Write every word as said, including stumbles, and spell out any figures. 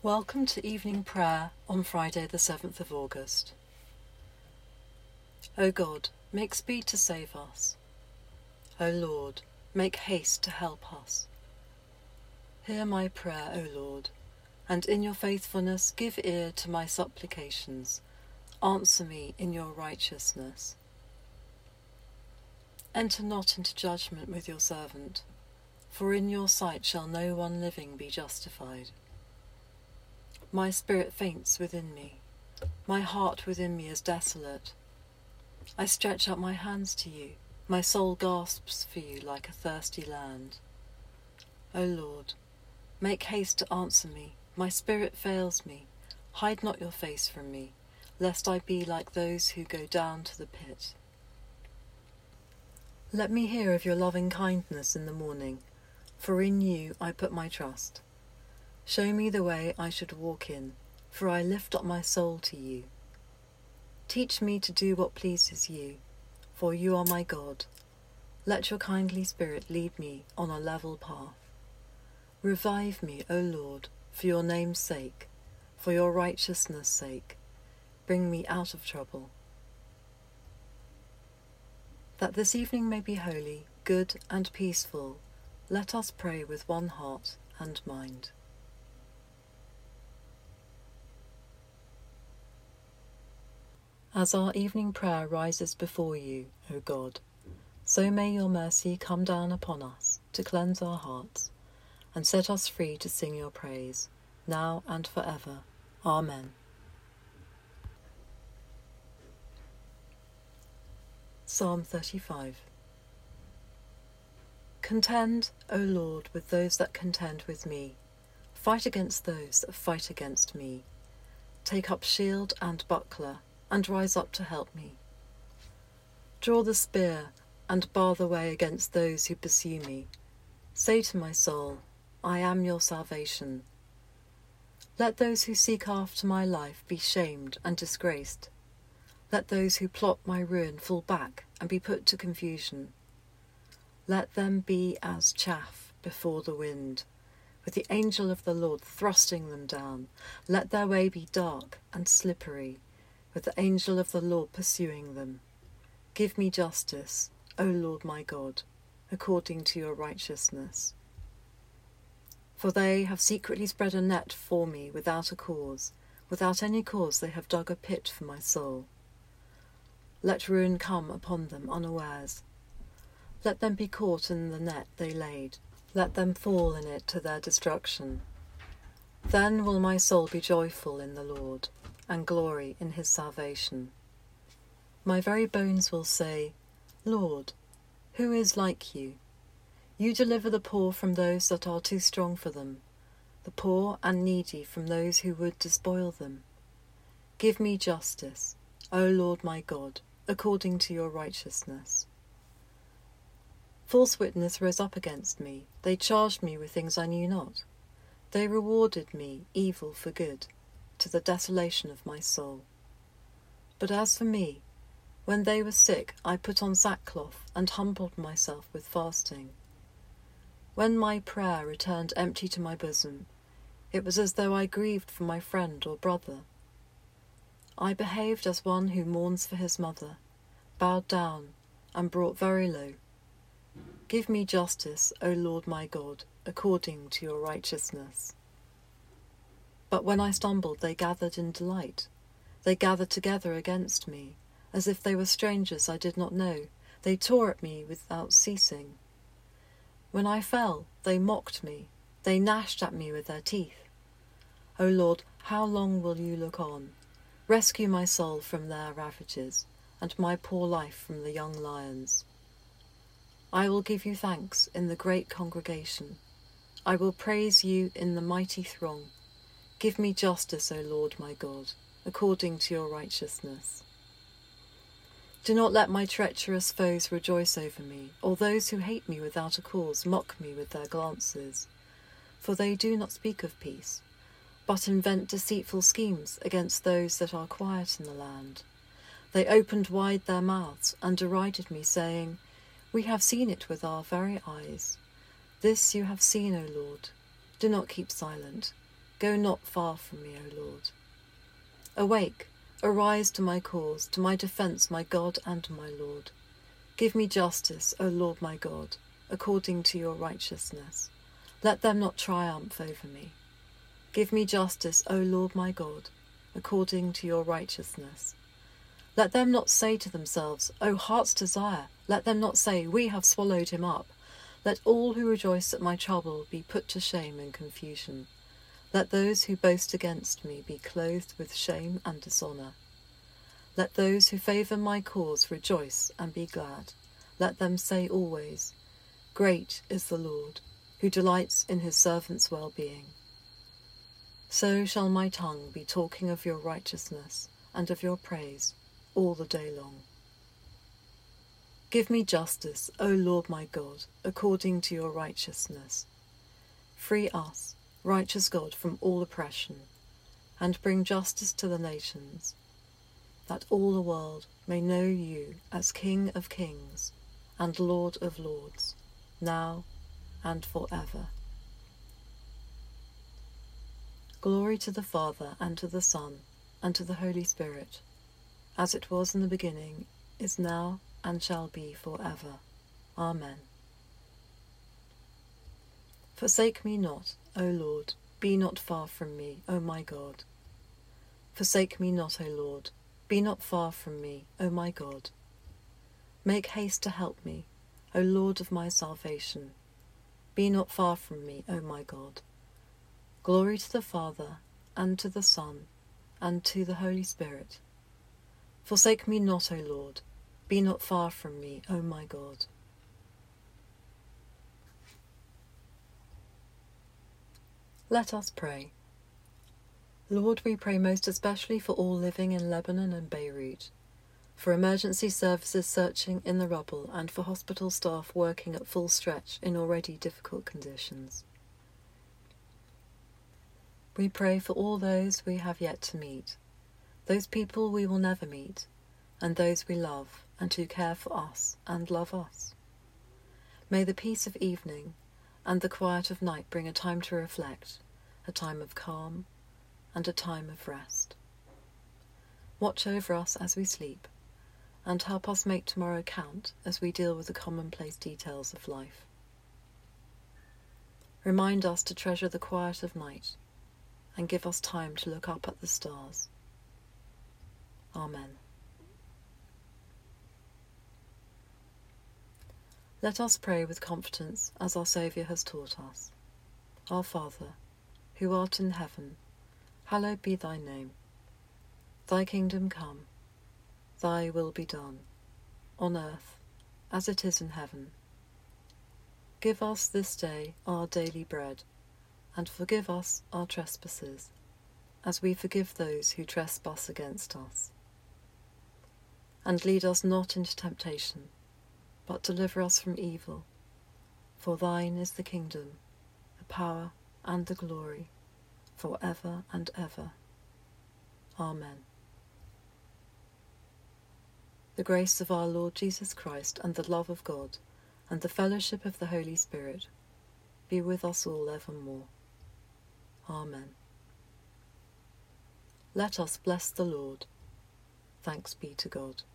Welcome to evening prayer on Friday the seventh of August. O God, make speed to save us. O Lord, make haste to help us. Hear my prayer, O Lord, and in your faithfulness give ear to my supplications. Answer me in your righteousness. Enter not into judgment with your servant, for in your sight shall no one living be justified. My spirit faints within me, my heart within me is desolate. I stretch out my hands to you, my soul gasps for you like a thirsty land. O Lord, make haste to answer me, my spirit fails me. Hide not your face from me, lest I be like those who go down to the pit. Let me hear of your loving kindness in the morning, for in you I put my trust. Show me the way I should walk in, for I lift up my soul to you. Teach me to do what pleases you, for you are my God. Let your kindly spirit lead me on a level path. Revive me, O Lord, for your name's sake, for your righteousness' sake. Bring me out of trouble. That this evening may be holy, good and peaceful, let us pray with one heart and mind. As our evening prayer rises before you, O God, so may your mercy come down upon us to cleanse our hearts and set us free to sing your praise, now and forever. Amen. Psalm thirty-five. Contend, O Lord, with those that contend with me. Fight against those that fight against me. Take up shield and buckler, and rise up to help me. Draw the spear, and bar the way against those who pursue me. Say to my soul, I am your salvation. Let those who seek after my life be shamed and disgraced. Let those who plot my ruin fall back and be put to confusion. Let them be as chaff before the wind, with the angel of the Lord thrusting them down. Let their way be dark and slippery, with the angel of the Lord pursuing them. Give me justice, O Lord my God, according to your righteousness. For they have secretly spread a net for me without a cause. Without any cause they have dug a pit for my soul. Let ruin come upon them unawares. Let them be caught in the net they laid. Let them fall in it to their destruction. Then will my soul be joyful in the Lord, and glory in his salvation. My very bones will say, Lord, who is like you? You deliver the poor from those that are too strong for them, the poor and needy from those who would despoil them. Give me justice, O Lord my God, according to your righteousness. False witness rose up against me. They charged me with things I knew not. They rewarded me evil for good, to the desolation of my soul. But as for me, when they were sick, I put on sackcloth and humbled myself with fasting. When my prayer returned empty to my bosom, it was as though I grieved for my friend or brother. I behaved as one who mourns for his mother, bowed down and brought very low. Give me justice, O Lord my God, according to your righteousness. But when I stumbled, they gathered in delight. They gathered together against me, as if they were strangers I did not know. They tore at me without ceasing. When I fell, they mocked me. They gnashed at me with their teeth. O Lord, how long will you look on? Rescue my soul from their ravages, and my poor life from the young lions. I will give you thanks in the great congregation. I will praise you in the mighty throng. Give me justice, O Lord my God, according to your righteousness. Do not let my treacherous foes rejoice over me, or those who hate me without a cause mock me with their glances. For they do not speak of peace, but invent deceitful schemes against those that are quiet in the land. They opened wide their mouths and derided me, saying, We have seen it with our very eyes. This you have seen, O Lord. Do not keep silent. go not far from me, O Lord. Awake, arise to my cause, to my defence, my God and my Lord. Give me justice, O Lord my God, according to your righteousness. Let them not triumph over me. Give me justice, O Lord my God, according to your righteousness. Let them not say to themselves, O heart's desire. Let them not say, we have swallowed him up. Let all who rejoice at my trouble be put to shame and confusion. Let those who boast against me be clothed with shame and dishonour. Let those who favour my cause rejoice and be glad. Let them say always, great is the Lord, who delights in his servants' well-being. So shall my tongue be talking of your righteousness and of your praise all the day long. Give me justice, O Lord my God, according to your righteousness. Free us, righteous God, from all oppression, and bring justice to the nations, that all the world may know you as King of kings and Lord of lords, now and forever. Glory to the Father, and to the Son, and to the Holy Spirit, as it was in the beginning, is now, and shall be forever. Amen. Forsake me not, O Lord, be not far from me, O my God. Forsake me not, O Lord, be not far from me, O my God. Make haste to help me, O Lord of my salvation. Be not far from me, O my God. Glory to the Father, and to the Son, and to the Holy Spirit. Forsake me not, O Lord, be not far from me, O my God. Let us pray. Lord, we pray most especially for all living in Lebanon and Beirut, for emergency services searching in the rubble, and for hospital staff working at full stretch in already difficult conditions. We pray for all those we have yet to meet, those people we will never meet, and those we love and who care for us and love us. May the peace of evening and the quiet of night bring a time to reflect, a time of calm and a time of rest. Watch over us as we sleep, and help us make tomorrow count as we deal with the commonplace details of life. Remind us to treasure the quiet of night, and give us time to look up at the stars. Amen. Let us pray with confidence as our Saviour has taught us. Our Father, who art in heaven, hallowed be thy name. Thy kingdom come, thy will be done, on earth as it is in heaven. Give us this day our daily bread, and forgive us our trespasses, as we forgive those who trespass against us. And lead us not into temptation, but deliver us from evil. For thine is the kingdom, the power, and the glory, for ever and ever. Amen. The grace of our Lord Jesus Christ, and the love of God, and the fellowship of the Holy Spirit, be with us all evermore. Amen. Let us bless the Lord. Thanks be to God.